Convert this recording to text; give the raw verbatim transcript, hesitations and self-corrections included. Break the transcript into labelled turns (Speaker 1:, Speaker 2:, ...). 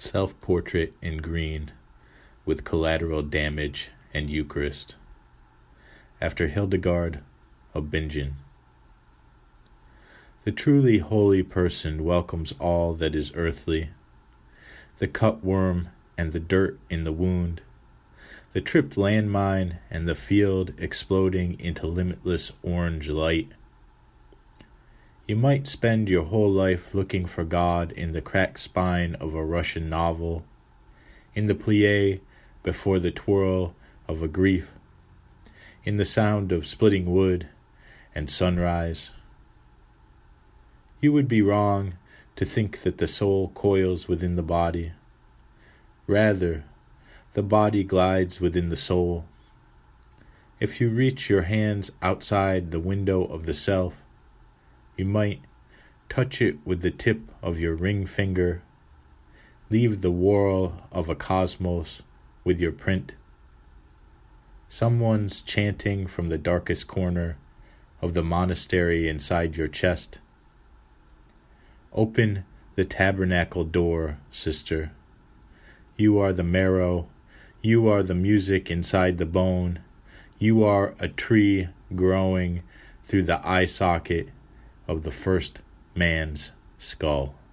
Speaker 1: Self-portrait in green, with collateral damage and Eucharist, after Hildegard of Bingen. The truly holy person welcomes all that is earthly, the cut worm and the dirt in the wound, the tripped landmine and the field exploding into limitless orange light. You might spend your whole life looking for God in the cracked spine of a Russian novel, in the plie before the twirl of a grief, in the sound of splitting wood and sunrise. You would be wrong to think that the soul coils within the body. Rather, the body glides within the soul. If you reach your hands outside the window of the self, you might touch it with the tip of your ring finger, leave the whirl of a cosmos with your print. Someone's chanting from the darkest corner of the monastery inside your chest. Open the tabernacle door, sister. You are the marrow. You are the music inside the bone. You are a tree growing through the eye socket of the first man's skull.